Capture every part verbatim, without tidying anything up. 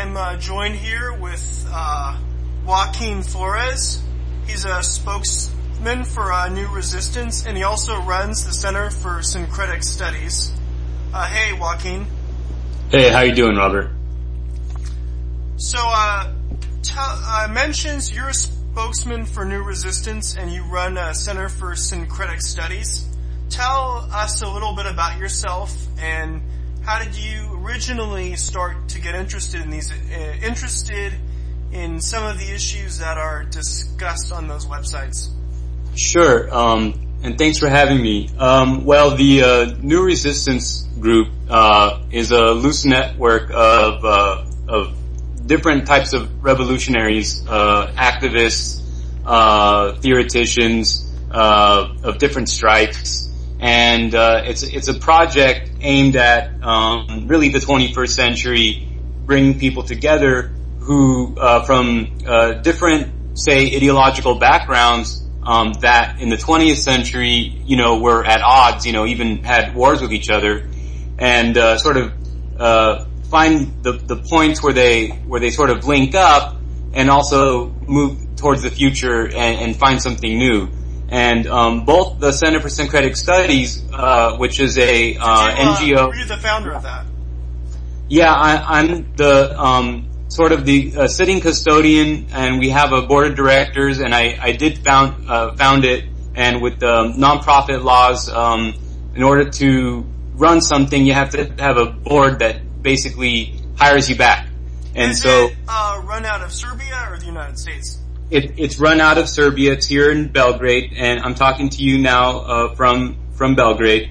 I'm uh, joined here with uh, Joaquin Flores. He's a spokesman for uh, New Resistance, and he also runs the Center for Syncretic Studies. Uh, hey, Joaquin. Hey, how you doing, Robert? So, uh, t- uh, mentions you're a spokesman for New Resistance, and you run a Center for Syncretic Studies. Tell us a little bit about yourself, and how did you originally start to get interested in these, uh, interested in some of the issues that are discussed on those websites? Sure, um, and thanks for having me. Um, well, the uh, New Resistance group uh, is a loose network of uh, of different types of revolutionaries, uh, activists, uh, theoreticians uh, of different stripes. And uh, it's it's a project aimed at um, really the twenty-first century, bringing people together who uh, from uh, different, say, ideological backgrounds um, that in the twentieth century, you know, were at odds, you know, even had wars with each other, and uh, sort of uh, find the the points where they where they sort of link up, and also move towards the future and, and find something new. And um, both the Center for Syncretic Studies, uh, which is a uh, you, uh, N G O. Were you the founder of that? Yeah, I, I'm the um, sort of the uh, sitting custodian, and we have a board of directors. And I, I did found uh, found it, and with the nonprofit laws, um, in order to run something, you have to have a board that basically hires you back. And Is so, it uh, run out of Serbia or the United States? It, it's run out of Serbia. It's here in Belgrade, and I'm talking to you now uh, from from Belgrade.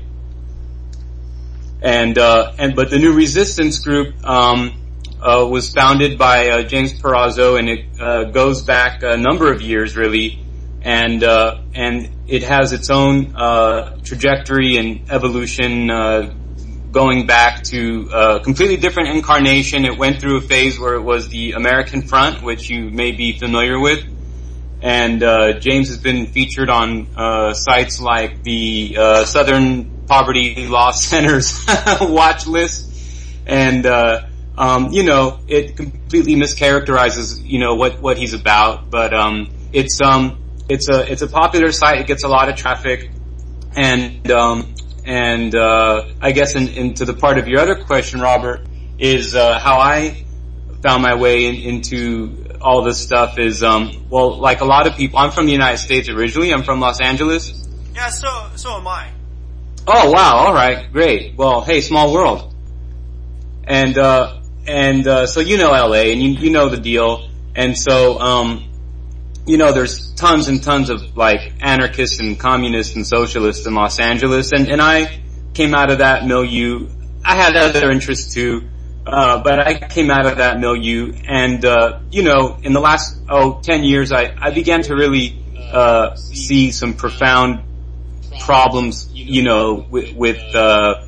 And uh, and but the New Resistance group um, uh, was founded by uh, James Perazzo, and it uh, goes back a number of years, really. And uh, and it has its own uh, trajectory and evolution, uh, going back to a completely different incarnation. It went through a phase where it was the American Front, which you may be familiar with. And uh, James has been featured on uh, sites like the uh, Southern Poverty Law Center's watch list. And, uh, um, you know, it completely mischaracterizes, you know, what, what he's about. But um, it's um, it's a it's a popular site. It gets a lot of traffic. And um, And, uh, I guess in, into the part of your other question, Robert, is, uh, how I found my way in, into all this stuff is, um, well, like a lot of people, I'm from the United States originally. I'm from Los Angeles. Yeah, so, so am I. Oh, wow. All right. Great. Well, hey, small world. And, uh, and, uh, so you know L A, and you, you know the deal. And so, um, you know, there's tons and tons of, like, anarchists and communists and socialists in Los Angeles, and, and I came out of that milieu. I had other interests too, uh, but I came out of that milieu, and, uh, you know, in the last, oh, ten years, I, I began to really, uh, see some profound problems, you know, with, with, uh,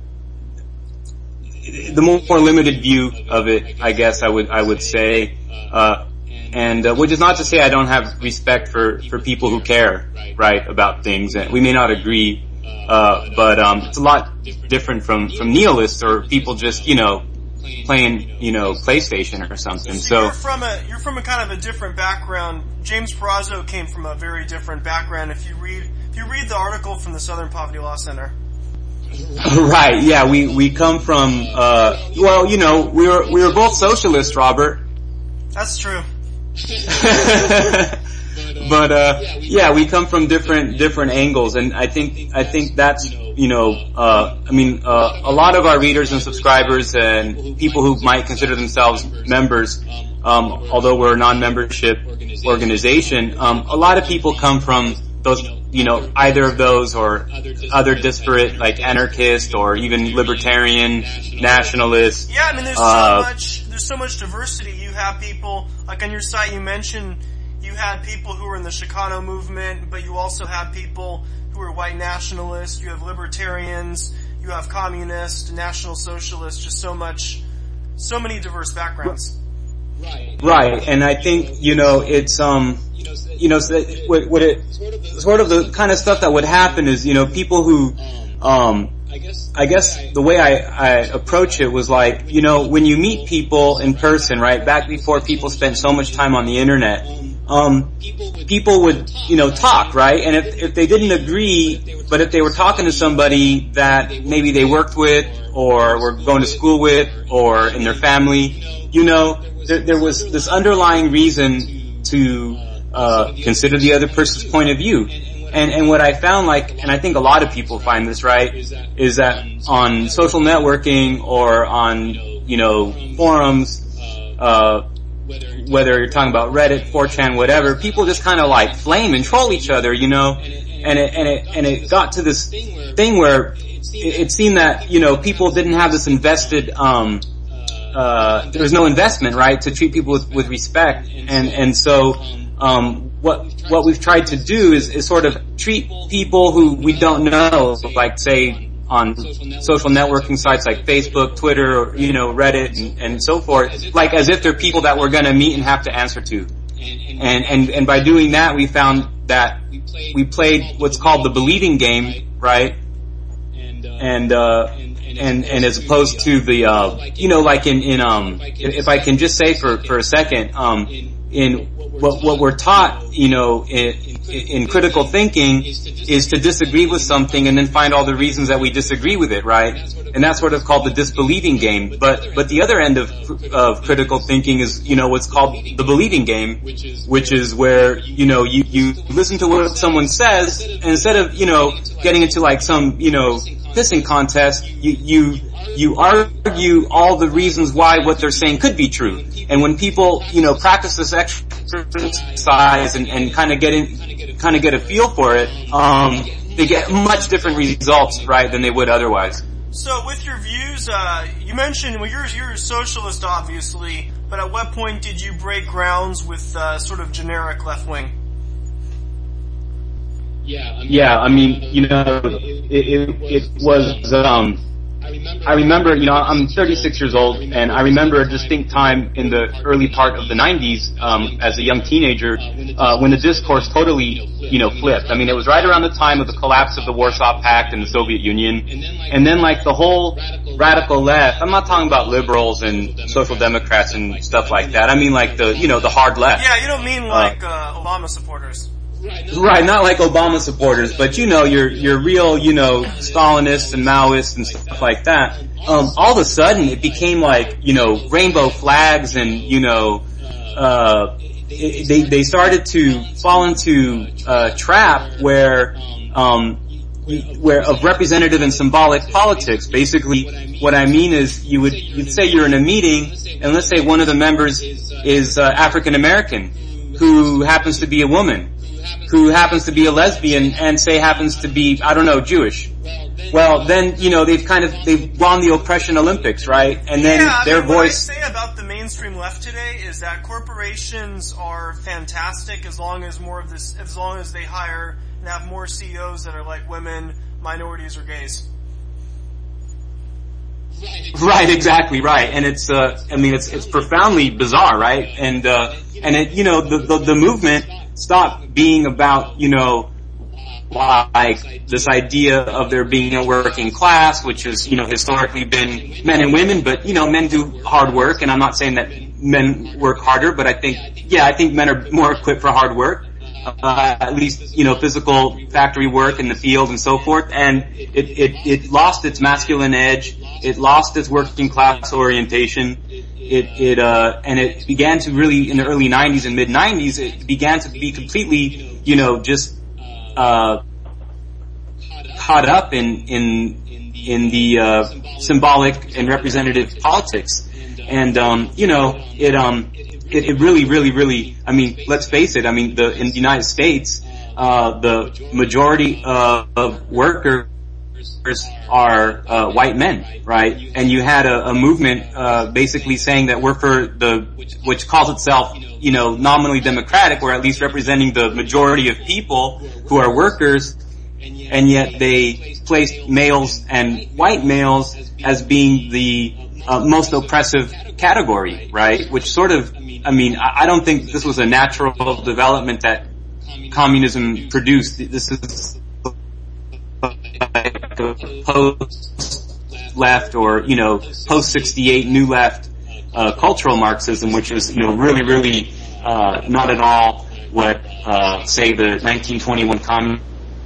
the more limited view of it, I guess I would, I would say, uh, And uh, which is not to say I don't have respect for, for people who care, right, about things. And we may not agree, uh, but um, it's a lot different from, from nihilists or people just, you know, playing, you know, PlayStation or something. So, so you're from a you're from a kind of a different background. James Perazzo came from a very different background. If you read if you read the article from the Southern Poverty Law Center. Right, yeah, we we come from uh, well, you know, we were we were both socialists, Robert. That's true. But uh yeah, we come from different different angles, and I think I think that's, you know, uh I mean uh a lot of our readers and subscribers and people who might consider themselves members, um although we're a non-membership organization, um a lot of people come from those, you know, either of those or other disparate, like anarchist or even libertarian, nationalist. Yeah, I mean there's uh, so much there's so much diversity. You have people, like on your site you mentioned you had people who were in the Chicano movement, but you also have people who are white nationalists, you have libertarians, you have communists, national socialists, just so much, so many diverse backgrounds. Right. Right, and I think, you know, it's, um, you know, so what, what it, sort of the kind of stuff that would happen is, you know, people who, um, I guess the way I, I approach it was like, you know, when you meet people in person, right, back before people spent so much time on the internet, um, people would, you know, talk, right? And if, if they didn't agree, but if they were talking to somebody that maybe they worked with or were going to school with or in their family, you know, there, there was this underlying reason to, uh, consider the other person's point of view. And, and what I found, like, and I think a lot of people find this, right, is that on social networking or on, you know, forums, uh, whether you're talking about Reddit, four chan, whatever, people just kind of like flame and troll each other, you know, and it, and it, and it got to this thing where it, it seemed that, you know, people didn't have this invested, um, uh, there was no investment, right, to treat people with, with respect. And, and so, um, what, what we've tried to do is, is sort of treat people who we don't know, like say on social networking sites like Facebook, Twitter, or, you know, Reddit and, and so forth, like as if they're people that we're gonna meet and have to answer to. And, and, and by doing that, we found that we played what's called the believing game, right? And, uh, and, and as opposed to the, uh, you know, like in, in, um, if I can just say for, for a second, um, in what, what we're taught, you know, in, in critical thinking is to disagree with something and then find all the reasons that we disagree with it, right? And that's sort of called the disbelieving game. But, but the other end of, of critical thinking is, you know, what's called the believing game, which is where, you know, you, you listen to what someone says and instead of, you know, getting into like some, you know, pissing contest, you, you, you argue all the reasons why what they're saying could be true. And when people, you know, practice this exercise and, and kind of get in, kind of get a feel for it, um, they get much different results, right, than they would otherwise. So with your views, uh, you mentioned, well, you're, you're a socialist, obviously, but at what point did you break grounds with, uh, sort of generic left wing? Yeah, I mean, yeah, I mean, you know, it, it, it was, um, I remember, you know, I'm thirty-six years old, and I remember a distinct time in the early part of the nineties, um, as a young teenager, uh, when the discourse totally, you know, flipped. I mean, it was right around the time of the collapse of the Warsaw Pact and the Soviet Union, and then like the whole radical left, I'm not talking about liberals and social democrats and stuff like that, I mean like the, you know, the hard left. Yeah, you don't mean like, uh, Obama supporters. Right, not like Obama supporters, but you know, your, your real, you know, Stalinists and Maoists and stuff like that. Um, all of a sudden it became like, you know, rainbow flags and, you know, uh, it, they, they started to fall into a trap where, um, where of representative and symbolic politics. Basically, what I mean is you would, you'd say you're in a meeting and let's say one of the members is, uh, African American who happens to be a woman, who happens to be a lesbian and say happens to be, I don't know, Jewish. Well, then, you know, they've kind of, they've won the oppression Olympics, right? And then yeah, their I mean, voice... What I say about the mainstream left today is that corporations are fantastic as long as more of this, as long as they hire and have more C E Os that are like women, minorities, or gays. Right, exactly, right. And it's, uh, I mean, it's, it's profoundly bizarre, right? And, uh, and it, you know, the, the, the movement stopped being about, you know, like this idea of there being a working class, which has, you know, historically been men and women, but, you know, men do hard work, and I'm not saying that men work harder, but I think, yeah, I think men are more equipped for hard work. Uh, at least, you know, physical factory work in the field and so forth, and it, it, it lost its masculine edge, it lost its working class orientation, it, it, uh, and it began to really, in the early nineties and mid nineties, it began to be completely, you know, just, uh, caught up in, in, in the, uh, symbolic and representative politics. And, um, you know, it, um, It, it really, really, really, I mean, let's face it, I mean, the, in the United States, uh, the majority uh, of workers are, uh, white men, right? And you had a, a movement, uh, basically saying that we're for the, which calls itself, you know, nominally democratic, or at least representing the majority of people who are workers, and yet they placed males and white males as being the, uh, most oppressive category, right? Which sort of, I mean, I don't think this was a natural development that communism produced. This is like a post left or, you know, post sixty-eight new left uh, cultural Marxism, which is, you know, really, really uh, not at all what, uh, say, the nineteen twenty-one communist.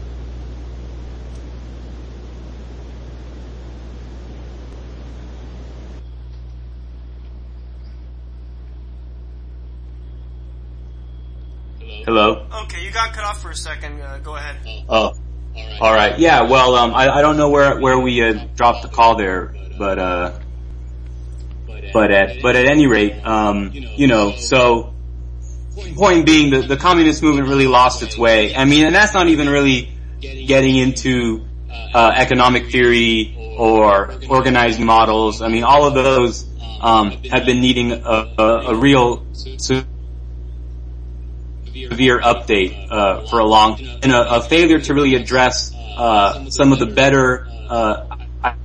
Hello? Okay, you got cut off for a second. Uh, go ahead. Oh, all right. Yeah, well, um, I, I don't know where, where we uh, dropped the call there, but, uh, but at, but at any rate, um, you know, so, point being, the, the communist movement really lost its way. I mean, and that's not even really getting into, uh, economic theory or organized models. I mean, all of those, um, have been needing a, a, a real, severe update uh, for a long, and a, a failure to really address uh, some of the better uh,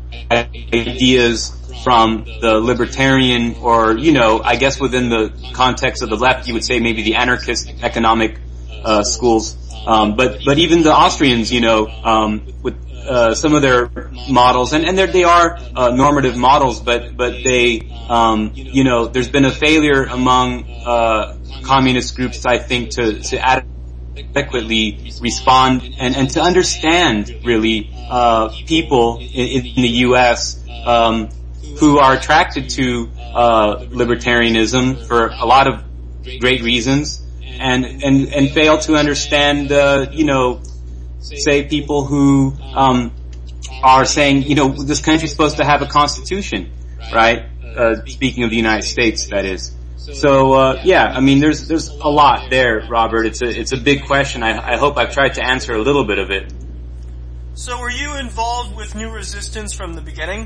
ideas from the libertarian, or you know, I guess within the context of the left, you would say maybe the anarchist economic uh, schools. Um, but but even the Austrians, you know, um, with uh, some of their models, and and they are uh, normative models, but but they, um, you know, there's been a failure among uh, communist groups, I think, to to adequately respond and and to understand really uh, people in, in the U S um, who are attracted to uh, libertarianism for a lot of great reasons. And, and, and fail to understand, uh, you know, say people who, um, are saying, you know, this country's supposed to have a constitution, right? Uh, speaking of the United States, that is. So, uh, yeah, I mean, there's, there's a lot there, Robert. It's a, it's a big question. I, I hope I've tried to answer a little bit of it. So were you involved with New Resistance from the beginning?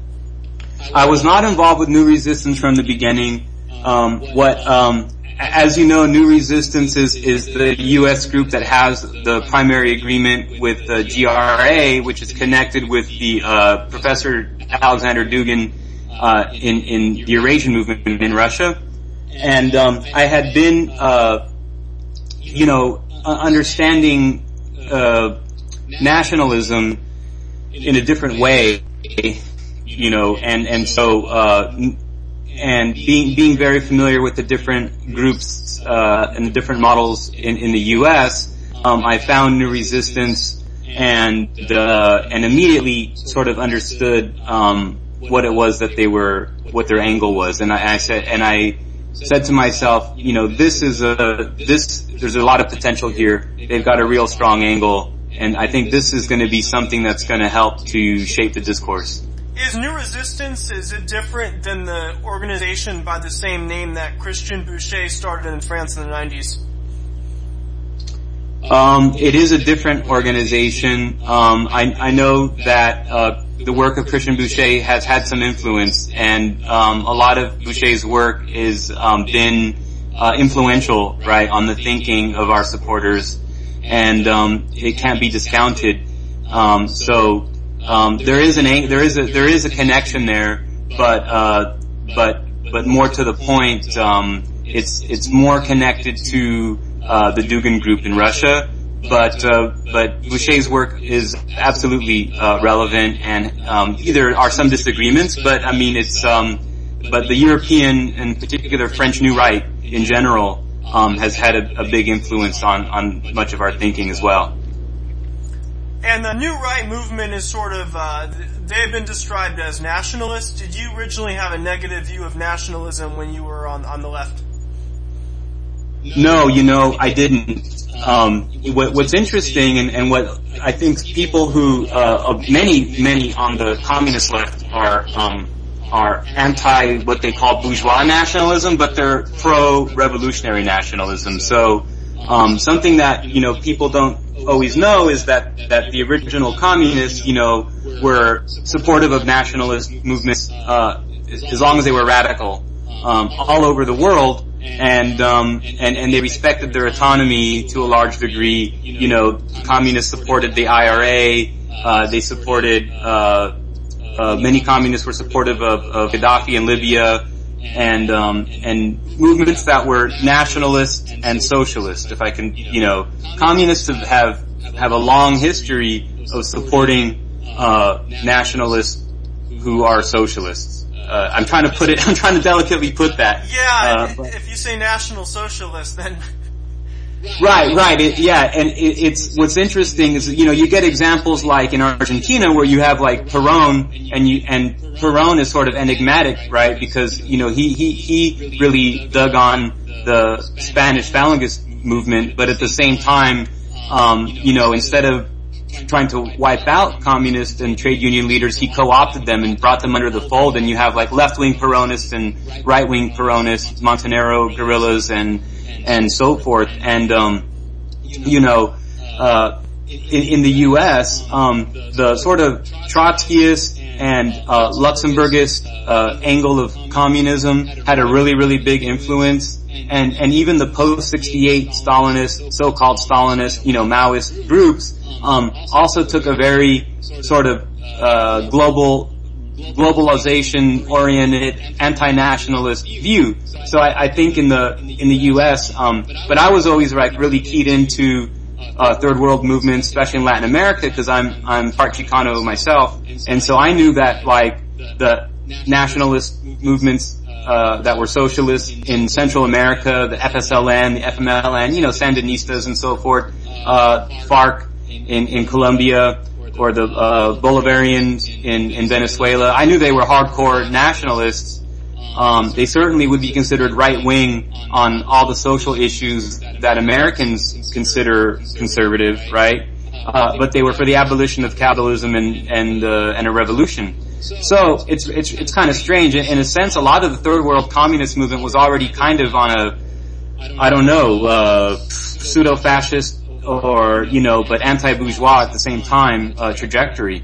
I was not involved with New Resistance from the beginning. Um, what, um, As you know, New Resistance is, is the U S group that has the primary agreement with the G R A, which is connected with the uh, Professor Alexander Dugin uh, in, in the Eurasian movement in Russia. And um, I had been, uh, you know, understanding uh, nationalism in a different way, you know, and and so. Uh, And being being very familiar with the different groups uh, and the different models in, in the U S, um, I found New Resistance and uh, and immediately sort of understood um, what it was that they were, what their angle was. And I, I said, and I said to myself, you know, this is a this. There's a lot of potential here. They've got a real strong angle, and I think this is going to be something that's going to help to shape the discourse. Is New Resistance, is it different than the organization by the same name that Christian Bouchet started in France in the nineties? Um, it is a different organization. Um, I, I know that uh, the work of Christian Bouchet has had some influence, and um, a lot of Bouchet's work has um, been uh, influential, right, on the thinking of our supporters, and um, it can't be discounted. Um, so. Um, there is an there is a there is a connection there, but uh, but but more to the point, um, it's it's more connected to uh, the Dugin group in Russia. But uh, but Bouchet's work is absolutely uh, relevant, and um, there are some disagreements, but I mean it's um, but the European and particular French New Right in general um, has had a, a big influence on on much of our thinking as well. And the New Right movement is sort of, uh, they've been described as nationalists. Did you originally have a negative view of nationalism when you were on, on the left? No, you know, I didn't. Um, what, what's interesting and, and what I think people who, uh, many, many on the communist left are, um, are anti what they call bourgeois nationalism, but they're pro-revolutionary nationalism. So, um, something that, you know, people don't always know is that, that the original communists, you know, were supportive of nationalist movements, uh, as long as they were radical, um, all over the world, and, um, and, and they respected their autonomy to a large degree. You know, communists supported the I R A, uh, they supported, uh, uh, many communists were supportive of, of Gaddafi in Libya, and um and movements that were nationalist and socialist, if I can, you know, communists have have a long history of supporting uh, nationalists who are socialists. Uh, I'm trying to put it, I'm trying to delicately put that. Yeah, uh, if you say National Socialist, then... Right, right, it, yeah, and it, it's, what's interesting is, you know, you get examples like in Argentina where you have like Perón, and you, and Perón is sort of enigmatic, right, because, you know, he, he, he really dug on the Spanish Falangist movement, but at the same time, um, you know, instead of trying to wipe out communist and trade union leaders, he co-opted them and brought them under the fold, and you have like left-wing Peronists and right-wing Peronists, Montonero guerrillas and, and so forth. And, um, you know, uh, in, in the U S, um, the sort of Trotskyist and, uh, Luxemburgist, uh, angle of communism had a really, really big influence. And, and even the post sixty-eight Stalinist, so-called Stalinist, you know, Maoist groups, um, also took a very sort of, uh, global, globalization-oriented, anti-nationalist view. So I, I think in the, in the U S, um, but I was always like really keyed into, uh, third world movements, especially in Latin America, because I'm, I'm part Chicano myself. And so I knew that like, the nationalist movements, uh, that were socialists in Central America, the F S L N, the F M L N, you know, Sandinistas and so forth, uh, FARC in, in Colombia, or the, uh, Bolivarians in, in Venezuela. I knew they were hardcore nationalists. Um, they certainly would be considered right-wing on all the social issues that Americans consider conservative, right? Uh, but they were for the abolition of capitalism and, and, uh, and a revolution. So it's, it's, it's kind of strange. In a sense, a lot of the third world communist movement was already kind of on a, I don't know, uh, pseudo-fascist or, you know, but anti-bourgeois at the same time, uh, trajectory.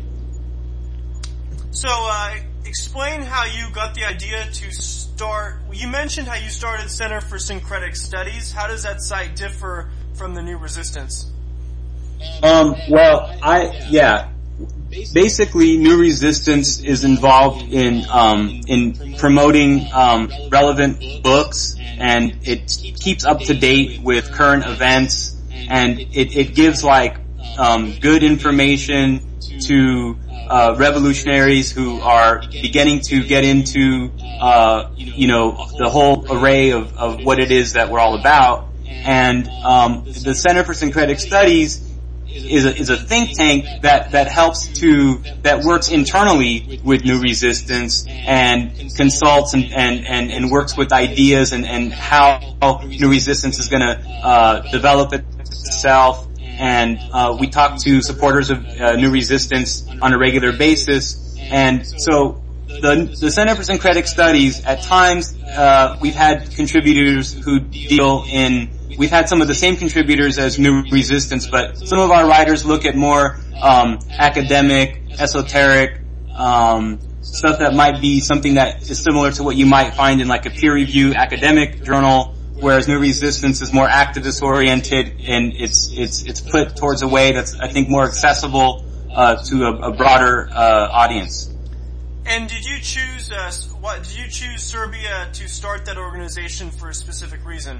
So, uh, explain how you got the idea to start, you mentioned how you started Center for Syncretic Studies. How does that site differ from the New Resistance? Um, well, I, yeah. Basically, New Resistance is involved in, um, in promoting, um, relevant books, and it keeps up to date with current events, and it, it gives like, um, good information to, uh, revolutionaries who are beginning to get into, uh, you know, the whole array of, of what it is that we're all about. And, um, the Center for Syncretic Studies is a, is a think tank that, that helps to, that works internally with New Resistance and consults and, and, and, and works with ideas and, and how New Resistance is gonna, uh, develop itself. And, uh, we talk to supporters of, uh, New Resistance on a regular basis. And so, the, the Center for Syncretic Studies, at times, uh, we've had contributors who deal in, we've had some of the same contributors as New Resistance, but some of our writers look at more, um, academic, esoteric, um, stuff that might be something that is similar to what you might find in like a peer review academic journal, whereas New Resistance is more activist oriented, and it's, it's, it's put towards a way that's, I think, more accessible, uh, to a, a broader, uh, audience. And did you choose, uh, what, did you choose Serbia to start that organization for a specific reason?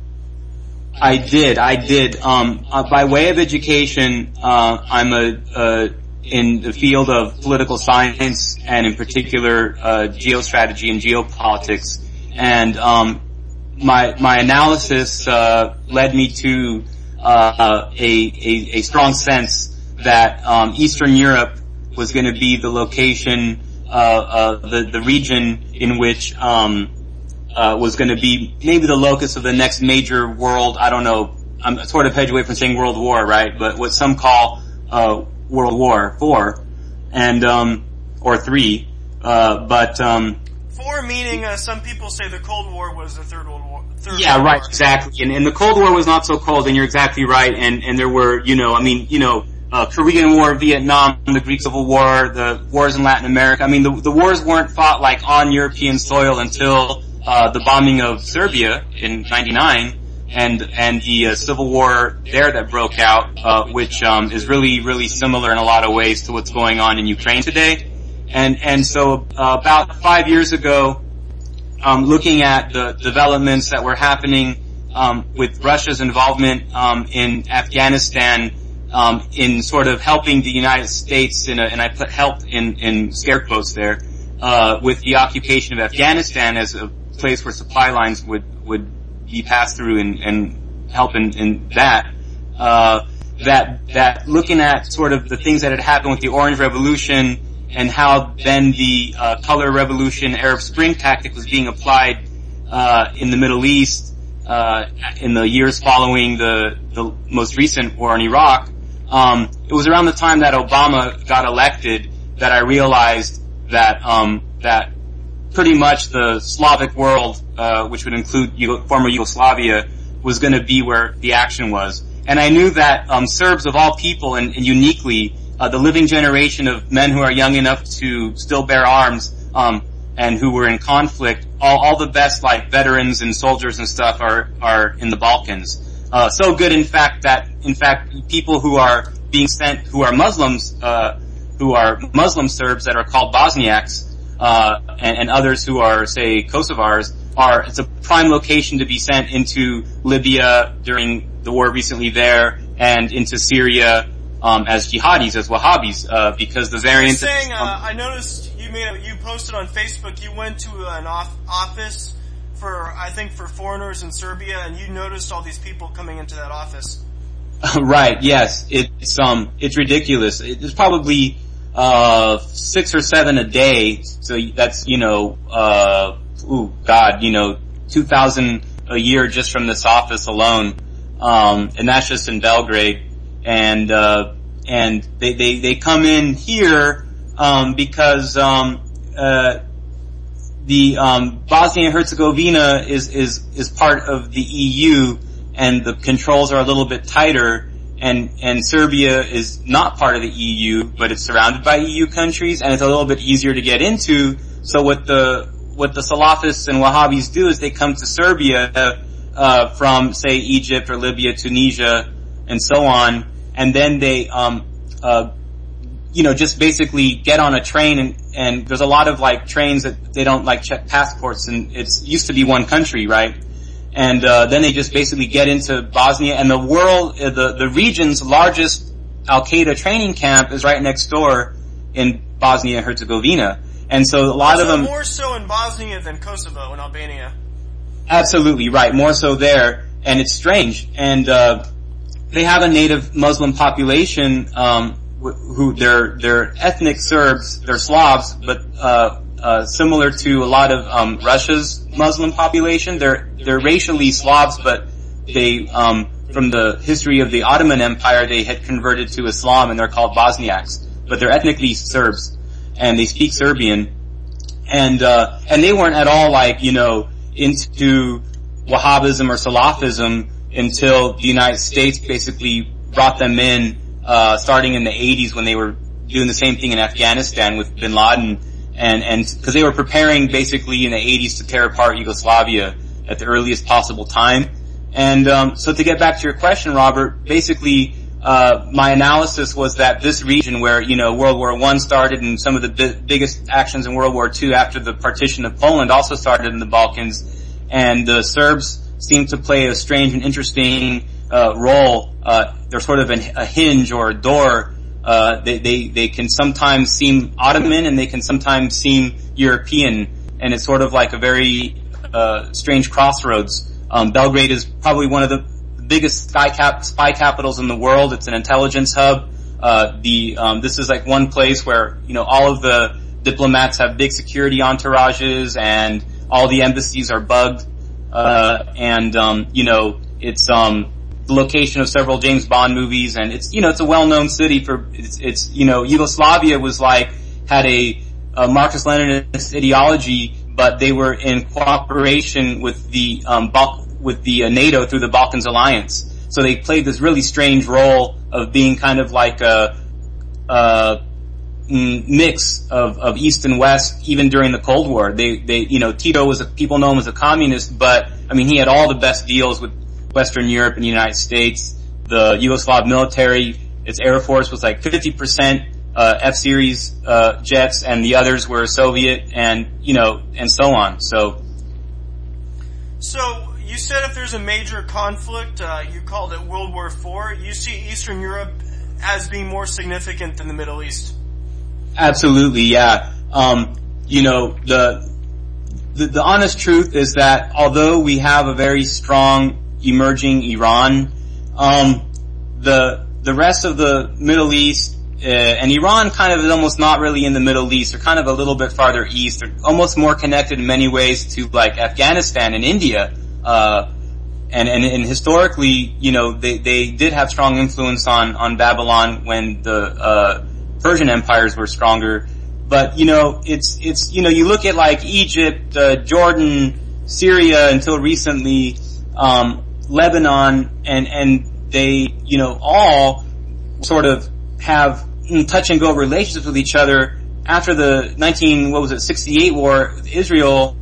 I did, I did. Um, uh, by way of education, uh, I'm a, uh, in the field of political science and in particular, uh, geostrategy and geopolitics. And, um, my, my analysis, uh, led me to, uh, a, a, a strong sense that, um, Eastern Europe was gonna be the location, uh, uh, the, the region in which, um, Uh, was going to be maybe the locus of the next major world, I don't know, I'm sort of hedge away from saying world war, right, but what some call, uh, World War Four, and, um, or three, uh, but, um, Four meaning, uh, some people say the Cold War was the Third World War. Third yeah, World right, War. exactly, and, and the Cold War was not so cold, and you're exactly right, and, and there were, you know, I mean, you know, uh, Korean War, Vietnam, the Greek Civil War, the wars in Latin America, I mean, the, the wars weren't fought like on European soil until Uh, the bombing of Serbia in ninety-nine and, and the uh, civil war there that broke out, uh, which, um, is really, really similar in a lot of ways to what's going on in Ukraine today. And, and so, uh, about five years ago, um, looking at the developments that were happening, um, with Russia's involvement, um, in Afghanistan, um, in sort of helping the United States, in a, and I put help in, in scare quotes there, uh, with the occupation of Afghanistan as a place where supply lines would, would be passed through and, and help in, in that, uh, that, that looking at sort of the things that had happened with the Orange Revolution and how then the, uh, color revolution, Arab Spring tactic was being applied, uh, in the Middle East, uh, in the years following the, the most recent war in Iraq. Um, it was around the time that Obama got elected that I realized that, um, that pretty much the Slavic world, uh, which would include Yugo- former Yugoslavia, was going to be where the action was. And I knew that, um, Serbs of all people, and, and uniquely, uh, the living generation of men who are young enough to still bear arms, um, and who were in conflict, all, all the best, like, veterans and soldiers and stuff are, are in the Balkans. Uh, so good, in fact, that, in fact, people who are being sent, who are Muslims, uh, who are Muslim Serbs that are called Bosniaks, uh, and, and others who are, say, Kosovars, are, it's a prime location to be sent into Libya during the war recently there, and into Syria, um, as jihadis, as Wahhabis, uh, because the variant... You're saying, uh, I noticed you made a, you posted on Facebook, you went to an off, office for, I think, for foreigners in Serbia, and you noticed all these people coming into that office. Right, yes. It's, um, it's ridiculous. It's probably, uh, six or seven a day, so that's, you know, uh, ooh, God, you know, two thousand a year just from this office alone. Um, and that's just in Belgrade. And, uh, and they, they, they come in here, um, because, um, uh, the, um, Bosnia and Herzegovina is, is, is part of the E U, and the controls are a little bit tighter, and, and Serbia is not part of the E U, but it's surrounded by E U countries, and it's a little bit easier to get into. So what the, what the Salafists and Wahhabis do is they come to Serbia, uh, from, say, Egypt or Libya, Tunisia, and so on, and then they, um, uh, you know, just basically get on a train, and, and there's a lot of, like, trains that they don't, like, check passports, and it's used to be one country, right? And, uh, then they just basically get into Bosnia, and the world, uh, the, the region's largest Al-Qaeda training camp is right next door in Bosnia and Herzegovina. And so a lot so of them... more so in Bosnia than Kosovo and Albania. Absolutely, right. More so there. And it's strange. And, uh, they have a native Muslim population, um, who, they're, they're ethnic Serbs, they're Slavs, but, uh, uh, similar to a lot of, um, Russia's Muslim population. They're, they're racially Slavs, but they, um, from the history of the Ottoman Empire, they had converted to Islam, and they're called Bosniaks. But they're ethnically Serbs, and they speak Serbian. And, uh, and they weren't at all, like, you know, into Wahhabism or Salafism until the United States basically brought them in, uh, starting in the eighties when they were doing the same thing in Afghanistan with bin Laden, and, and, cause they were preparing basically in the eighties to tear apart Yugoslavia at the earliest possible time. And, um, so to get back to your question, Robert, basically, uh, my analysis was that this region where, you know, World War One started, and some of the bi- biggest actions in World War Two after the partition of Poland also started in the Balkans, and the Serbs seem to play a strange and interesting, uh, role. Uh, they're sort of an, a hinge or a door. Uh, they, they, they can sometimes seem Ottoman, and they can sometimes seem European, and it's sort of like a very, uh, strange crossroads. Um, Belgrade is probably one of the biggest spy, cap, spy capitals in the world. It's an intelligence hub. Uh, the, um, this is like one place where, you know, all of the diplomats have big security entourages, and all the embassies are bugged. Uh, and, um, you know, it's, um, the location of several James Bond movies, and it's, you know, it's a well-known city for, it's, it's, you know, Yugoslavia was like, had a, a Marxist-Leninist ideology, but they were in cooperation with the, um, Bal- with the uh, NATO through the Balkans Alliance. So they played this really strange role of being kind of like a, a mix of, of East and West, even during the Cold War. They, they, you know, Tito was a, people know him as a communist, but, I mean, he had all the best deals with Western Europe and the United States. The Yugoslav military, its air force was like fifty percent, uh, F-series, uh, jets, and the others were Soviet, and, you know, and so on. So. So, you said if there's a major conflict, uh, you called it World War Four. You see Eastern Europe as being more significant than the Middle East. Absolutely, yeah. Um, you know, the, the the honest truth is that although we have a very strong emerging Iran, um, the the rest of the Middle East uh, and Iran kind of is almost not really in the Middle East. They're kind of a little bit farther east. They're almost more connected in many ways to like Afghanistan and India. Uh, and, and, and historically, you know, they, they did have strong influence on, on Babylon when the, uh, Persian empires were stronger. But, you know, it's, it's, you know, you look at like Egypt, uh, Jordan, Syria until recently, um, Lebanon, and, and they, you know, all sort of have touch and go relationships with each other after the nineteen, what was it, sixty-eight war with Israel.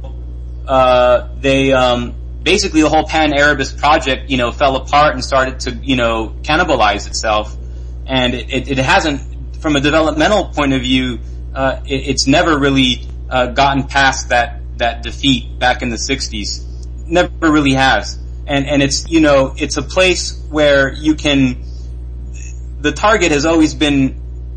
Uh, they, um, basically the whole Pan-Arabist project, you know, fell apart and started to, you know, cannibalize itself. And it, it, it hasn't, from a developmental point of view, uh, it, it's never really, uh, gotten past that, that defeat back in the sixties. Never really has. And, and it's, you know, it's a place where you can, the target has always been,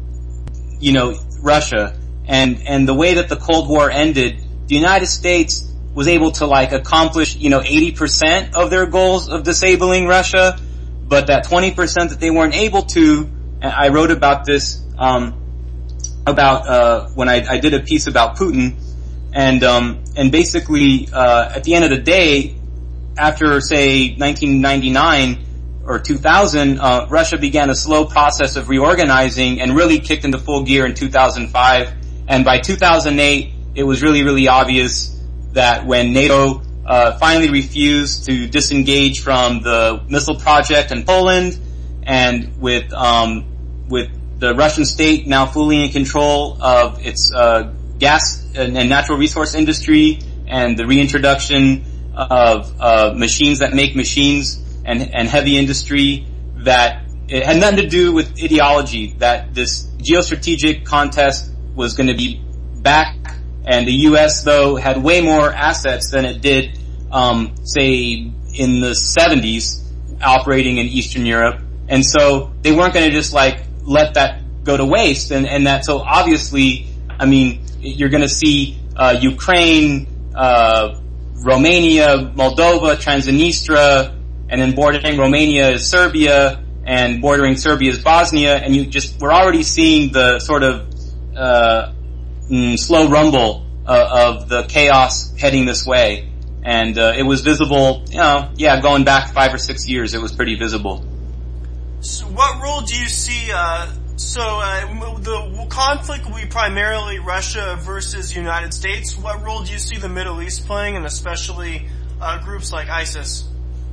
you know, Russia. And, and the way that the Cold War ended, the United States was able to like accomplish, you know, eighty percent of their goals of disabling Russia, but that twenty percent that they weren't able to, and I wrote about this, um, about, uh, when I, I did a piece about Putin, and, um, and basically, uh, at the end of the day, after say nineteen ninety-nine or two thousand, uh, Russia began a slow process of reorganizing and really kicked into full gear in two thousand five, and by two thousand eight, it was really, really obvious that when NATO uh finally refused to disengage from the missile project in Poland, and with um with the Russian state now fully in control of its uh gas and, and natural resource industry, and the reintroduction of uh machines that make machines and and heavy industry, that it had nothing to do with ideology, that this geostrategic contest was going to be back. And the U S, though, had way more assets than it did, um, say, in the seventies, operating in Eastern Europe. And so they weren't going to just, like, let that go to waste. And, and that, so obviously, I mean, you're going to see, uh, Ukraine, uh, Romania, Moldova, Transnistria, and then bordering Romania is Serbia, and bordering Serbia is Bosnia. And you just, we're already seeing the sort of, uh, Mm, slow rumble uh, of the chaos heading this way, and uh, it was visible, you know, yeah, going back five or six years, it was pretty visible. So what role do you see, uh, so uh, the conflict will be primarily Russia versus United States. What role do you see the Middle East playing, and especially uh, groups like ISIS?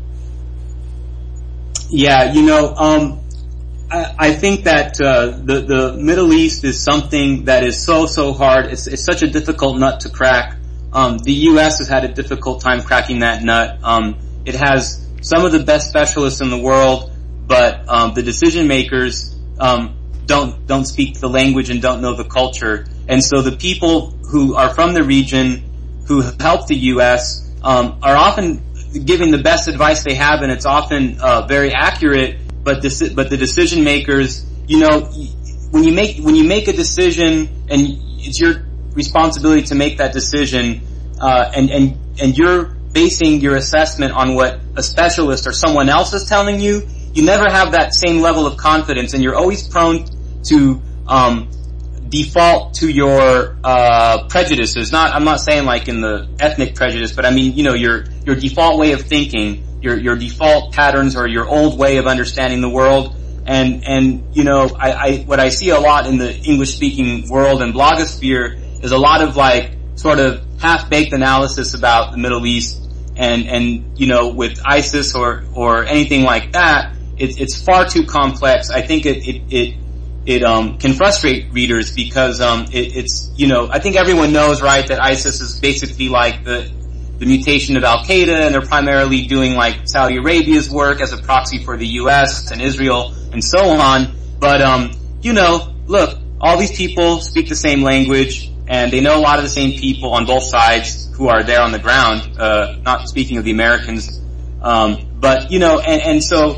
Yeah, you know, um, I think that uh, the the Middle East is something that is so so hard. It's it's such a difficult nut to crack. Um, the U S has had a difficult time cracking that nut. Um, it has some of the best specialists in the world, but um, the decision makers um, don't don't speak the language and don't know the culture. And so the people who are from the region, who help the U S, um, are often giving the best advice they have, and it's often uh, very accurate. But this, but the decision makers, you know, when you make when you make a decision, and it's your responsibility to make that decision, uh, and and and you're basing your assessment on what a specialist or someone else is telling you, you never have that same level of confidence, and you're always prone to um, default to your uh, prejudices. Not, I'm not saying like in the ethnic prejudice, but I mean, you know, your your default way of thinking. Your, your default patterns, or your old way of understanding the world. And, and, you know, I, I, what I see a lot in the English speaking world and blogosphere is a lot of like, sort of half-baked analysis about the Middle East. And, and, you know, with ISIS or, or anything like that, it, it's far too complex. I think it, it, it, it, um, can frustrate readers because, um, it, it's, you know, I think everyone knows, right, that ISIS is basically like the, the mutation of Al-Qaeda, and they're primarily doing like Saudi Arabia's work as a proxy for the U S and Israel and so on. But, um, you know, look, all these people speak the same language, and they know a lot of the same people on both sides who are there on the ground, uh, not speaking of the Americans. Um, but, you know, and, and so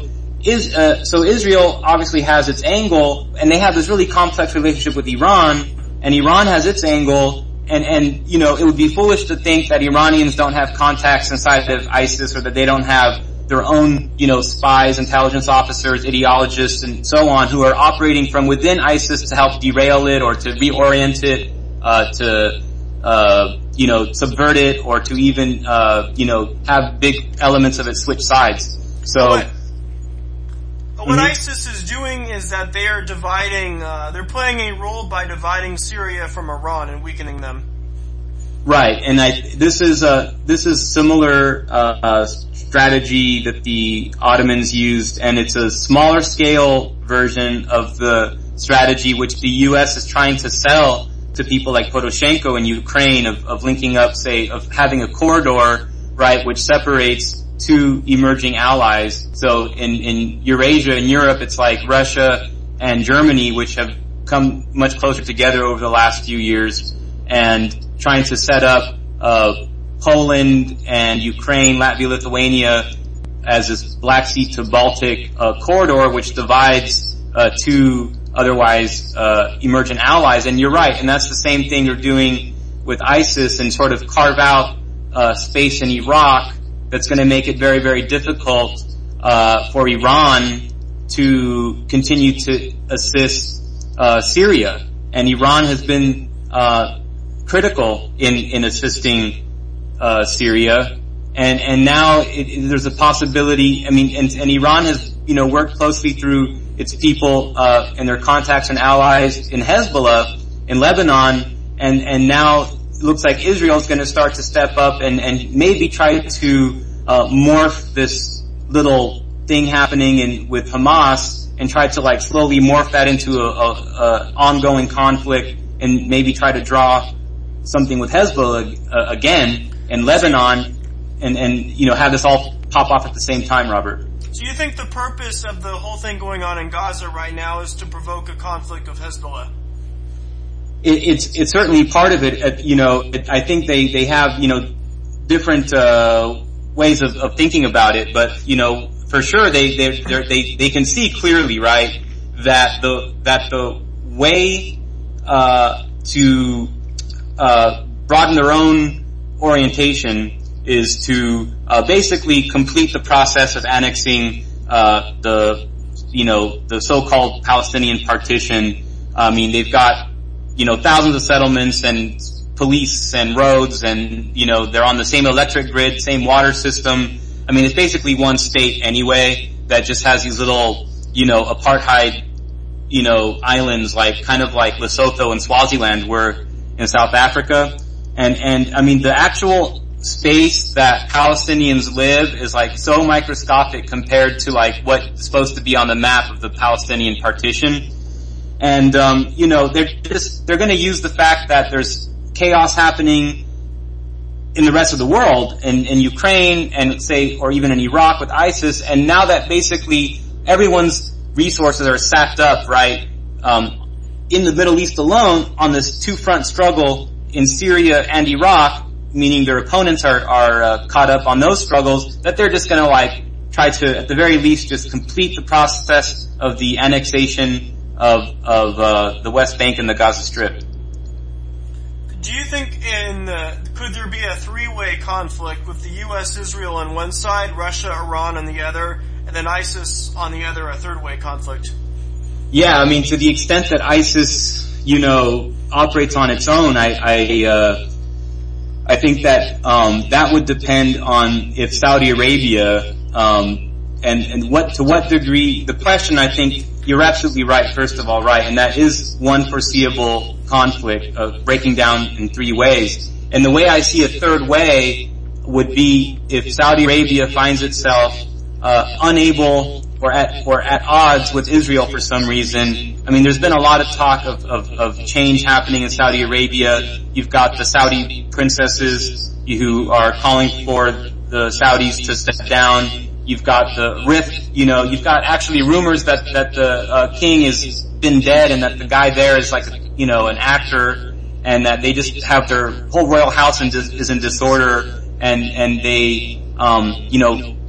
is, uh, so Israel obviously has its angle, and they have this really complex relationship with Iran, and Iran has its angle, and, and, you know, it would be foolish to think that Iranians don't have contacts inside of ISIS, or that they don't have their own, you know, spies, intelligence officers, ideologists, and so on, who are operating from within ISIS to help derail it, or to reorient it, uh, to, uh, you know, subvert it, or to even, uh, you know, have big elements of it switch sides. So, what, what mm-hmm. ISIS is doing is that they are dividing, uh, they're playing a role by dividing Syria from Iran and weakening them. Right, and I, this is, uh, this is similar, uh, uh, strategy that the Ottomans used, and it's a smaller scale version of the strategy which the U S is trying to sell to people like Poroshenko in Ukraine of, of linking up, say, of having a corridor, right, which separates two emerging allies. So in, in Eurasia, in Europe, it's like Russia and Germany, which have come much closer together over the last few years, and trying to set up, uh, Poland and Ukraine, Latvia, Lithuania as this Black Sea to Baltic, uh, corridor, which divides, uh, two otherwise, uh, emergent allies. And you're right, and that's the same thing they're doing with ISIS, and sort of carve out, uh, space in Iraq that's going to make it very, very difficult, uh, for Iran to continue to assist, uh, Syria. And Iran has been, uh, critical in, in assisting, uh, Syria. And, and now it, it, there's a possibility, I mean, and, and Iran has, you know, worked closely through its people, uh, and their contacts and allies in Hezbollah, in Lebanon, and, and now it looks like Israel's gonna start to step up and, and maybe try to, uh, morph this little thing happening in, with Hamas, and try to like slowly morph that into a, a, a ongoing conflict, and maybe try to draw something with Hezbollah, uh, again, in Lebanon, and, and, you know, have this all pop off at the same time, Robert. So you think the purpose of the whole thing going on in Gaza right now is to provoke a conflict of Hezbollah? It, it's, it's certainly part of it. Uh, you know, it, I think they, they have, you know, different, uh, ways of, of thinking about it, but, you know, for sure they, they, they, they can see clearly, right, that the, that the way, uh, to, uh, broaden their own orientation is to, uh, basically complete the process of annexing, uh, the, you know, the so-called Palestinian partition. I mean, they've got, you know, thousands of settlements and police and roads, and, you know, they're on the same electric grid, same water system. I mean, it's basically one state anyway that just has these little, you know, apartheid, you know, islands, like, kind of like Lesotho and Swaziland were in South Africa. And, and, I mean, the actual space that Palestinians live is like so microscopic compared to like what's supposed to be on the map of the Palestinian partition. And, um, you know, they're just, they're gonna use the fact that there's chaos happening in the rest of the world, in, in Ukraine and say, or even in Iraq with ISIS, and now that basically everyone's resources are sapped up, right, um, in the Middle East alone on this two-front struggle in Syria and Iraq, meaning their opponents are, are uh, caught up on those struggles, that they're just gonna like try to, at the very least, just complete the process of the annexation of, of, uh, the West Bank and the Gaza Strip. Do you think in, uh, could there be a three-way conflict with the U S, Israel on one side, Russia, Iran on the other, and then ISIS on the other, a third-way conflict? Yeah, I mean, to the extent that ISIS, you know, operates on its own, I, I, uh, I think that, um, that would depend on if Saudi Arabia, um, and, and what, to what degree, the question, I think, you're absolutely right, first of all, right, and that is one foreseeable conflict of breaking down in three ways. And the way I see a third way would be if Saudi Arabia finds itself, uh, unable or at, or at odds with Israel for some reason. I mean, there's been a lot of talk of, of, of change happening in Saudi Arabia. You've got the Saudi princesses who are calling for the Saudis to step down. You've got the rift, you know, you've got actually rumors that, that the, uh, king has been dead and that the guy there is like, you know, an actor, and that they just have their whole royal house in dis- is in disorder, and, and they, um, you know,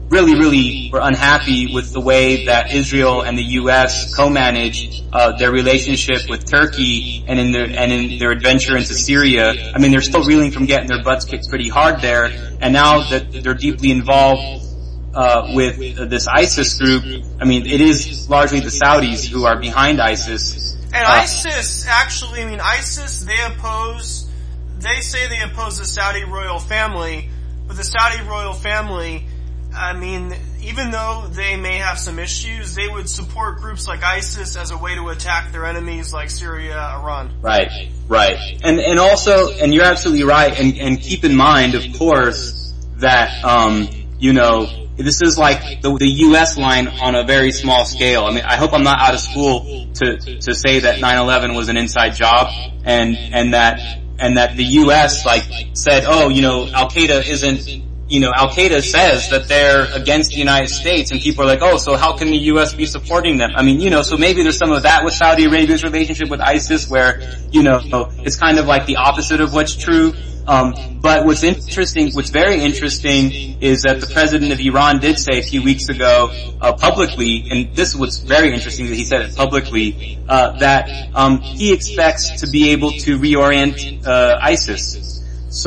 really, really were unhappy with the way that Israel and the U S co-manage uh, their relationship with Turkey and in their and in their adventure into Syria. I mean, they're still reeling from getting their butts kicked pretty hard there, and now that they're deeply involved uh with uh, this ISIS group, I mean, it is largely the Saudis who are behind ISIS. And uh, ISIS, actually, I mean, ISIS, they oppose, they say they oppose the Saudi royal family, but the Saudi royal family, I mean, even though they may have some issues, they would support groups like ISIS as a way to attack their enemies like Syria, Iran. Right, right. And, and also, and you're absolutely right, and, and keep in mind, of course, that, um, you know, this is like the, the U S line on a very small scale. I mean, I hope I'm not out of school to, to say that nine eleven was an inside job, and, and that, and that the U S like said, oh, you know, Al-Qaeda isn't, you know, Al-Qaeda says that they're against the United States, and people are like, oh, so how can the U S be supporting them? I mean, you know, so maybe there's some of that with Saudi Arabia's relationship with ISIS where, you know, it's kind of like the opposite of what's true. Um, but what's interesting, what's very interesting is that the president of Iran did say a few weeks ago, uh, publicly, and this was very interesting that he said it publicly, uh, that, um, he expects to be able to reorient, uh, ISIS.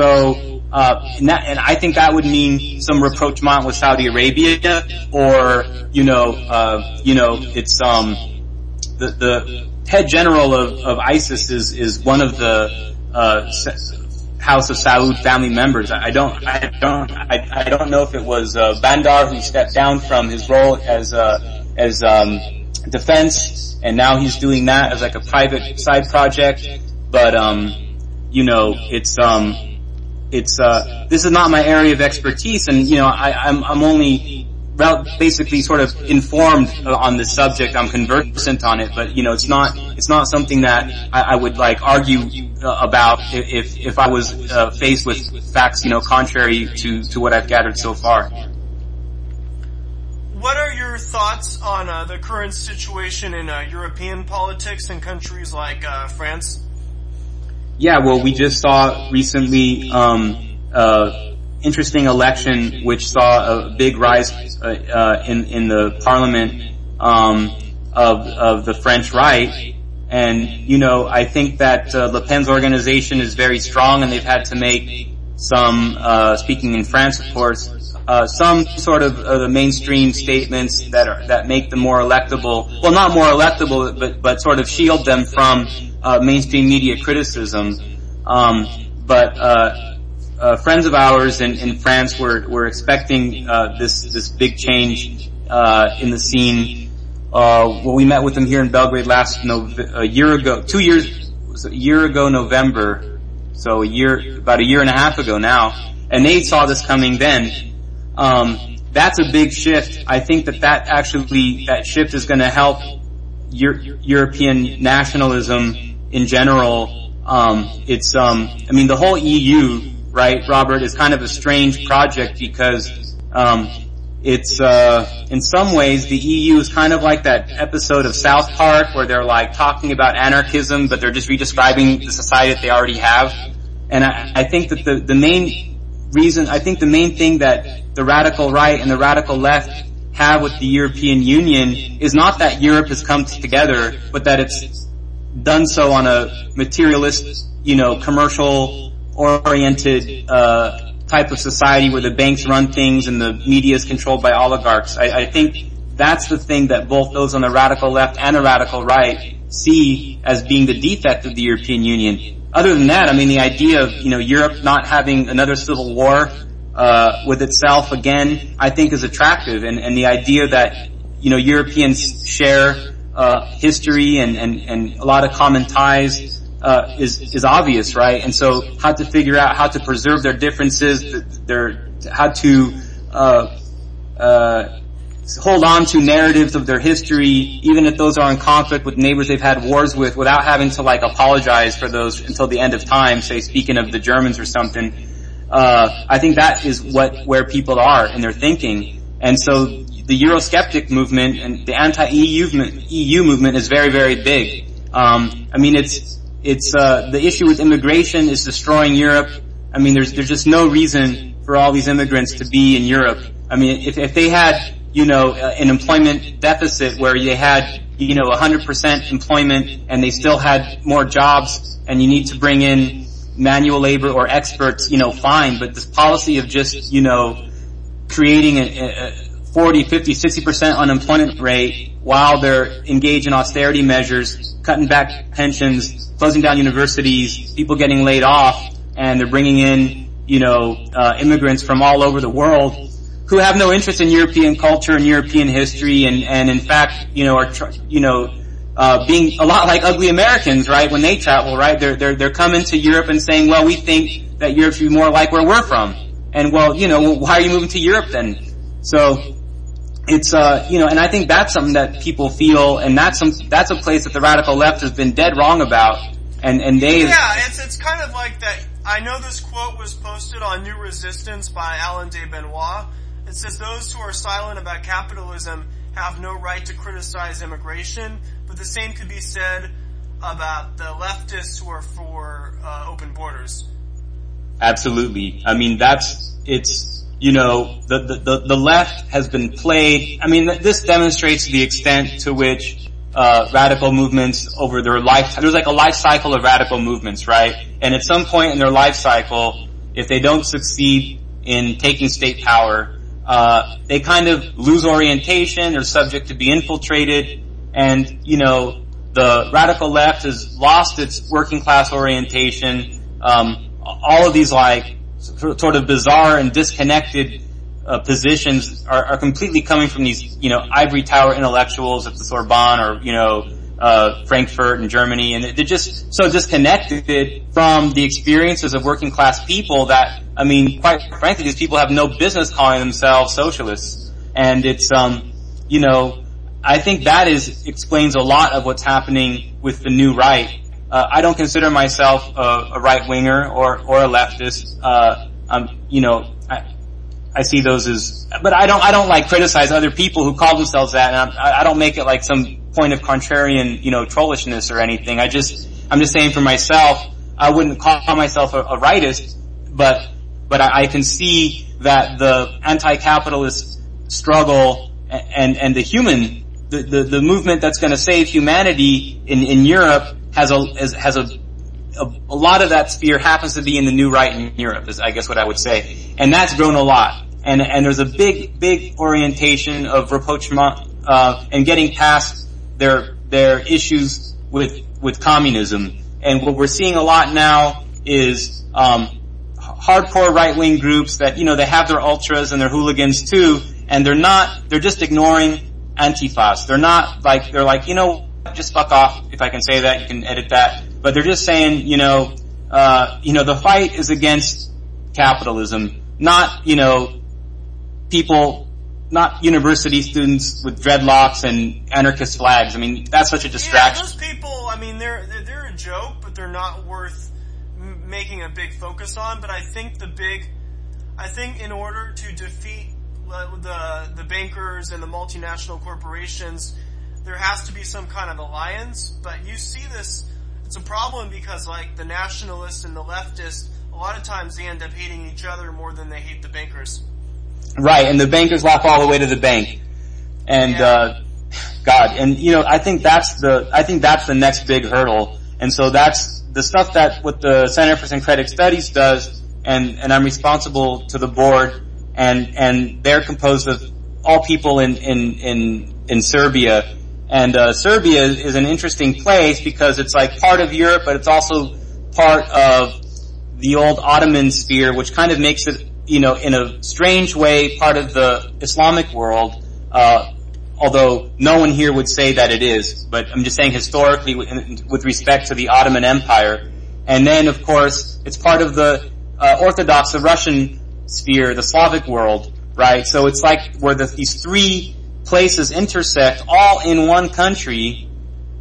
So, Uh, and, that, and I think that would mean some rapprochement with Saudi Arabia, or, you know, uh, you know, it's, um, the, the head general of, of ISIS is, is one of the, uh, House of Saud family members. I don't, I don't, I, I don't know if it was, uh, Bandar who stepped down from his role as, uh, as, um, defense, and now he's doing that as like a private side project, but, um, you know, it's, um, It's, uh, this is not my area of expertise, and, you know, I, I'm, I'm only basically sort of informed on this subject. I'm conversant on it, but, you know, it's not, it's not something that I, I would, like, argue about if, if I was, uh, faced with facts, you know, contrary to, to what I've gathered so far. What are your thoughts on, uh, the current situation in, uh, European politics in countries like, uh, France? Yeah, well, we just saw recently, um, uh, interesting election which saw a big rise, uh, uh, in, in the parliament, um, of, of the French right. And, you know, I think that, uh, Le Pen's organization is very strong, and they've had to make some, uh, speaking in France, of course, uh, some sort of, uh, the mainstream statements that are, that make them more electable. Well, not more electable, but, but sort of shield them from, Uh, mainstream media criticism. Um, but, uh, uh, friends of ours in, in France were, were expecting, uh, this, this big change, uh, in the scene. Uh, well, we met with them here in Belgrade last, no, a year ago, two years, was a year ago November. So a year, about a year and a half ago now. And they saw this coming then. Um, that's a big shift. I think that that actually, that shift is gonna help Euro- European nationalism in general. Um, it's, um, I mean, the whole E U, right, Robert, is kind of a strange project because, um, it's, uh, in some ways the E U is kind of like that episode of South Park where they're like talking about anarchism, but they're just redescribing the society that they already have. And I, I think that the, the main reason, I think the main thing that the radical right and the radical left have with the European Union is not that Europe has come together, but that it's done so on a materialist, you know, commercial oriented, uh, type of society where the banks run things and the media is controlled by oligarchs. I, I think that's the thing that both those on the radical left and the radical right see as being the defect of the European Union. Other than that, I mean, the idea of, you know, Europe not having another civil war, uh, with itself again, I think is attractive, and, and the idea that, you know, Europeans share, uh, history and, and, and a lot of common ties, uh, is, is obvious, right? And so how to figure out how to preserve their differences, their, how to, uh, uh, hold on to narratives of their history, even if those are in conflict with neighbors they've had wars with, without having to, like, apologize for those until the end of time, say, speaking of the Germans or something. Uh, I think that is what, where people are in their thinking. And so the Eurosceptic movement and the anti-E U movement, E U movement is very, very big. Um, I mean, it's, it's, uh, the issue with immigration is destroying Europe. I mean, there's, there's just no reason for all these immigrants to be in Europe. I mean, if, if they had, you know, an employment deficit where they had, you know, one hundred percent employment and they still had more jobs and you need to bring in manual labor or experts, you know, fine. But this policy of just, you know, creating a, a forty, fifty, sixty percent unemployment rate while they're engaged in austerity measures, cutting back pensions, closing down universities, people getting laid off, and they're bringing in, you know, uh, immigrants from all over the world who have no interest in European culture and European history, and, and in fact, you know, are, tr- you know, uh, being a lot like ugly Americans, right, when they travel, right? They're, they're, they're coming to Europe and saying, well, we think that Europe should be more like where we're from. And well, you know, why are you moving to Europe then? So, it's, uh, you know, and I think that's something that people feel, and that's some, that's a place that the radical left has been dead wrong about, and, and they... Yeah, it's, it's kind of like that. I know this quote was posted on New Resistance by Alain de Benoit. It says, those who are silent about capitalism have no right to criticize immigration, but the same could be said about the leftists who are for uh, open borders. Absolutely. I mean, that's, it's, you know, the, the, the, the left has been played. I mean, this demonstrates the extent to which uh radical movements over their life, there's like a life cycle of radical movements, right? And at some point in their life cycle, if they don't succeed in taking state power, Uh, they kind of lose orientation, they're subject to be infiltrated, and, you know, the radical left has lost its working class orientation. Um, all of these, like, sort of bizarre and disconnected uh, positions are, are completely coming from these, you know, ivory tower intellectuals at the Sorbonne or, you know, uh, Frankfurt in Germany, and they're just so disconnected from the experiences of working class people that, I mean, quite frankly, these people have no business calling themselves socialists. And it's, um, you know, I think that is, explains a lot of what's happening with the new right. Uh, I don't consider myself a, a right-winger or, or a leftist. Uh, um, you know, I, I see those as, but I don't, I don't like criticize other people who call themselves that, and I, I don't make it like some point of contrarian, you know, trollishness or anything. I just, I'm just saying for myself, I wouldn't call myself a, a rightist, but, but I, I can see that the anti-capitalist struggle and, and the human, the, the, the movement that's going to save humanity in, in Europe has a, has a, a, a lot of that sphere happens to be in the new right in Europe, is I guess what I would say. And that's grown a lot. And, and there's a big, big orientation of rapprochement, uh, and getting past their, their issues with, with communism. And what we're seeing a lot now is, um, hardcore right-wing groups that, you know, they have their ultras and their hooligans too, and they're not, they're just ignoring Antifas. They're not like, they're like, you know, just fuck off, if I can say that, you can edit that. But they're just saying, you know, uh, you know, the fight is against capitalism, not, you know, people, not university students with dreadlocks and anarchist flags. I mean, that's such a distraction. Yeah, those people, I mean, they're, they're, they're a joke, but they're not worth m- making a big focus on. But I think the big, I think in order to defeat the, the bankers and the multinational corporations, there has to be some kind of alliance. But you see this, it's a problem because like the nationalists and the leftists, a lot of times they end up hating each other more than they hate the bankers. Right, and the bankers walk all the way to the bank. And, yeah. uh, God, and you know, I think that's the, I think that's the next big hurdle. And so that's the stuff that what the Center for Syncretic Studies does, and, and I'm responsible to the board, and, and they're composed of all people in, in, in, in Serbia. And, uh, Serbia is an interesting place because it's like part of Europe, but it's also part of the old Ottoman sphere, which kind of makes it, you know, in a strange way, part of the Islamic world, uh, although no one here would say that it is. But I'm just saying historically with, with respect to the Ottoman Empire. And then, of course, it's part of the uh, Orthodox, the Russian sphere, the Slavic world, right? So it's like where the, these three places intersect all in one country.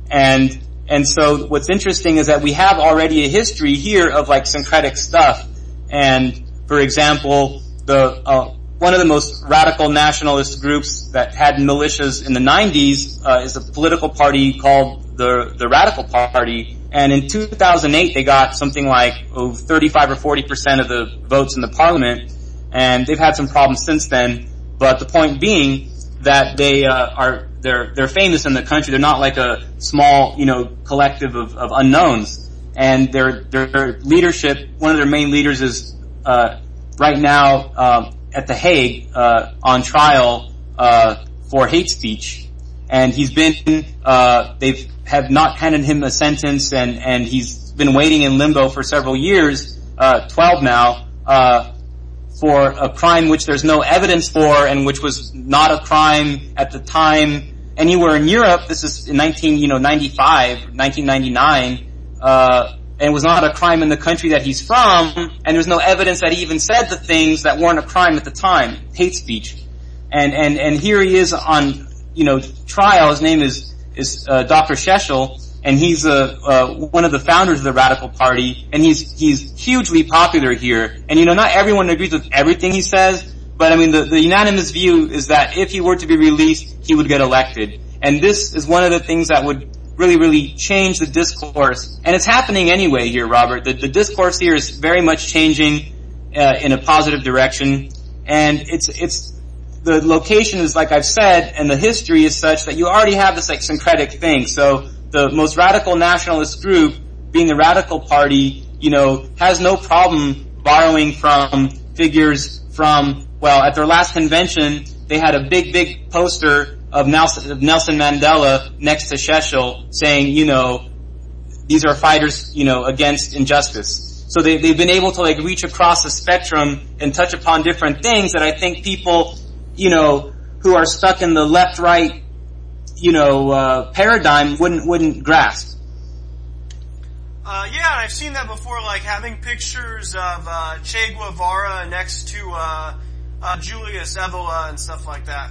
And and so what's interesting is that we have already a history here of like syncretic stuff. And for example, the uh, one of the most radical nationalist groups that had militias in the nineties uh, is a political party called the the Radical Party. And in two thousand eight, they got something like oh, thirty-five or forty percent of the votes in the parliament. And they've had some problems since then. but the point being that they uh, are they're they're famous in the country. They're not like a small, you know, collective of, of unknowns. And their their leadership, one of their main leaders is uh, right now um, at The Hague uh, on trial uh, for hate speech, and he's been uh, they've have not handed him a sentence, and and he's been waiting in limbo for several years, uh, twelve now, uh, for a crime which there's no evidence for, and which was not a crime at the time anywhere in Europe. This is in nineteen you know ninety-five, nineteen ninety-nine. Uh, and it was not a crime in the country that he's from, and there's no evidence that he even said the things that weren't a crime at the time, hate speech. And, and, and here he is on, you know, trial. His name is, is, uh, Doctor Shechel, and he's, uh, uh, one of the founders of the Radical Party, and he's, he's hugely popular here. And, you know, not everyone agrees with everything he says, but I mean, the, the unanimous view is that if he were to be released, he would get elected. And this is one of the things that would really, really change the discourse. And it's happening anyway here, Robert. The, the discourse here is very much changing uh, in a positive direction. And it's, it's, the location is, like I've said, and the history is such that you already have this like syncretic thing. So the most radical nationalist group, being the Radical Party, you know, has no problem borrowing from figures from, well, at their last convention, they had a big, big poster of Nelson, of Nelson Mandela next to Shechel saying, you know, these are fighters, you know, against injustice. So they, they've been able to like reach across the spectrum and touch upon different things that I think people, you know, who are stuck in the left-right, you know, uh, paradigm wouldn't, wouldn't grasp. Uh, yeah, I've seen that before, like having pictures of, uh, Che Guevara next to, uh, uh, Julius Evola and stuff like that.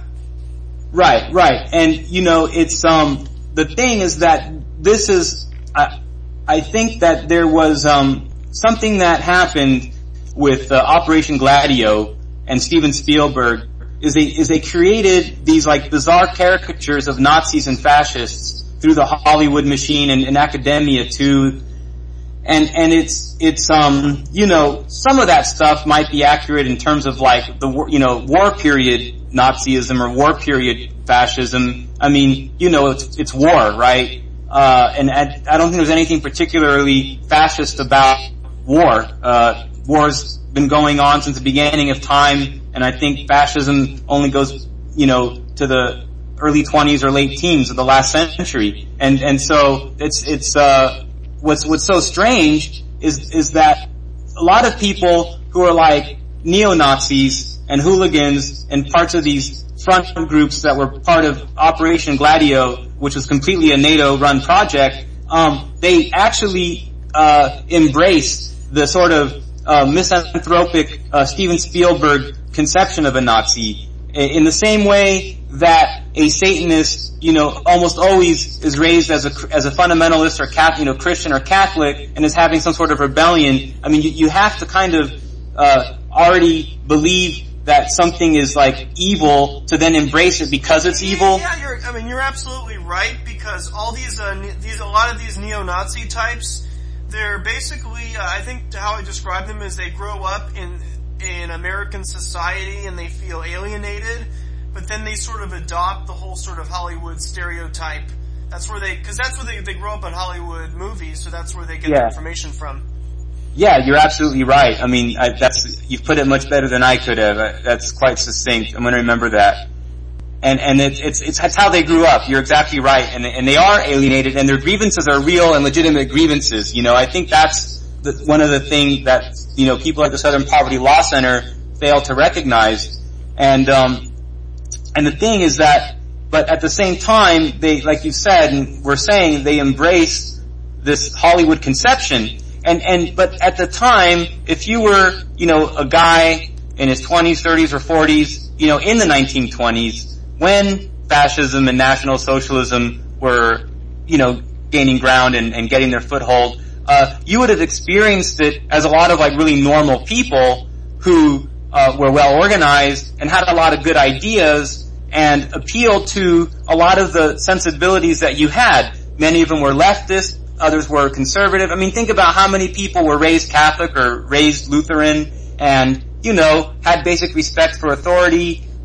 Right, right. And, you know, it's, um, the thing is that this is, I, I think that there was, um, something that happened with, uh, Operation Gladio and Steven Spielberg is they, is they created these, like, bizarre caricatures of Nazis and fascists through the Hollywood machine and, and academia too. And, and it's, it's, um, you know, some of that stuff might be accurate in terms of like the, you know, war period Nazism or war period fascism. I mean, you know, it's, it's war, right? Uh, and I, I don't think there's anything particularly fascist about war. Uh, war's been going on since the beginning of time, and I think fascism only goes, you know, to the early twenties or late teens of the last century. And, and so it's, it's, uh, what's, what's so strange is, is that a lot of people who are like neo-Nazis and hooligans and parts of these front groups that were part of Operation Gladio, which was completely a NATO-run project, um, they actually, uh, embraced the sort of, uh, misanthropic, uh, Steven Spielberg conception of a Nazi in the same way that a Satanist, you know, almost always is raised as a, as a fundamentalist or Catholic, you know, Christian or Catholic and is having some sort of rebellion. I mean, you, you have to kind of, uh, already believe that something is like evil to then embrace it because it's evil. Yeah, you're, I mean, you're absolutely right, because all these, uh, ne- these, a lot of these neo-Nazi types, they're basically, uh, I think how I describe them is they grow up in, in American society and they feel alienated, but then they sort of adopt the whole sort of Hollywood stereotype. That's where they, cause that's where they, they grow up in Hollywood movies, so that's where they get yeah. their information from. Yeah, you're absolutely right. I mean, I, that's, you've put it much better than I could have. I, that's quite succinct. I'm gonna remember that. And, and it's, it's, it's, it's how they grew up. You're exactly right. And, and they are alienated, and their grievances are real and legitimate grievances. You know, I think that's the, one of the things that, you know, people at the Southern Poverty Law Center fail to recognize. And, um, and the thing is that, but at the same time, they, like you said, and we're saying, they embrace this Hollywood conception. And, and, but at the time, if you were, you know, a guy in his twenties, thirties, or forties, you know, in the nineteen twenties, when fascism and National Socialism were, you know, gaining ground and, and getting their foothold, uh, you would have experienced it as a lot of like really normal people who, uh, were well organized and had a lot of good ideas and appealed to a lot of the sensibilities that you had. Many of them were leftist, others were conservative. I mean, think about how many people were raised Catholic or raised Lutheran and, you know, had basic respect for authority,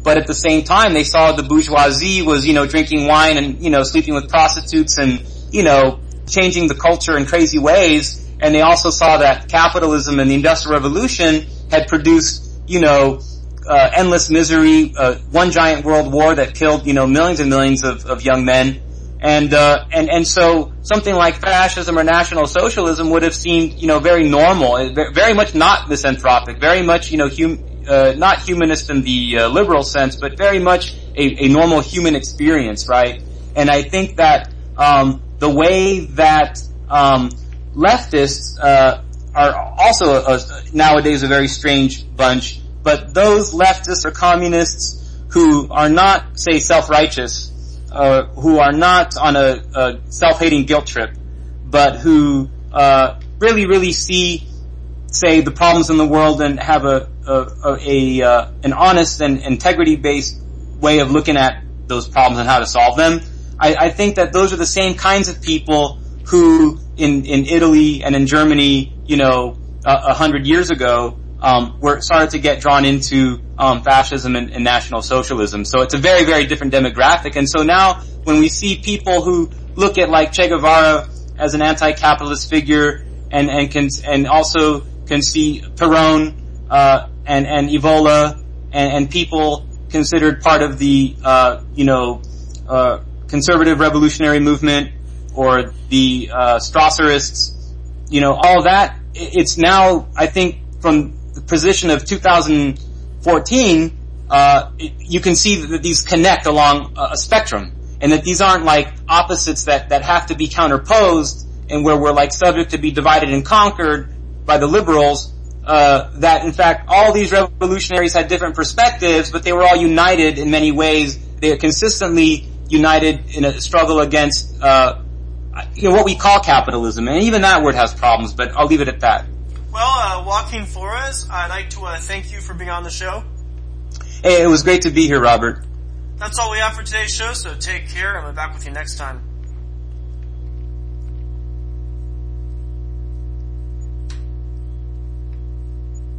but at the same time they saw the bourgeoisie was, you know, drinking wine and, you know, sleeping with prostitutes and, you know, changing the culture in crazy ways. And they also saw that capitalism and the Industrial Revolution had produced, you know, uh, endless misery, uh, one giant world war that killed, you know, millions and millions of, of young men. And, uh, and, and so something like fascism or National Socialism would have seemed, you know, very normal, very much not misanthropic, very much, you know, hum, uh, not humanist in the uh, liberal sense, but very much a, a normal human experience, right? And I think that, um, the way that, um, leftists, uh, are also a, a, nowadays a very strange bunch, but those leftists or communists who are not, say, self-righteous, Uh, who are not on a, a self-hating guilt trip, but who uh, really, really see, say, the problems in the world and have a a, a, a uh, an honest and integrity-based way of looking at those problems and how to solve them. I, I think that those are the same kinds of people who, in in Italy and in Germany, you know, a, a hundred years ago, um, were started to get drawn into um, fascism and, and National Socialism. So it's a very, very different demographic. And so now, when we see people who look at like Che Guevara as an anti-capitalist figure, and and can and also can see Perón uh, and and Evola and, and people considered part of the uh, you know uh, conservative revolutionary movement or the uh, Strasserists, you know, all that. It's now, I think, from the position of two thousand fourteen, uh, it, you can see that these connect along a, a spectrum, and that these aren't like opposites that, that have to be counterposed, and where we're like subject to be divided and conquered by the liberals, uh, that in fact all these revolutionaries had different perspectives, but they were all united in many ways. They are consistently united in a struggle against, uh, you know, what we call capitalism, and even that word has problems, but I'll leave it at that. Well, uh, Joaquin Flores, I'd like to uh, thank you for being on the show. Hey, it was great to be here, Robert. That's all we have for today's show, so take care, and we'll be back with you next time.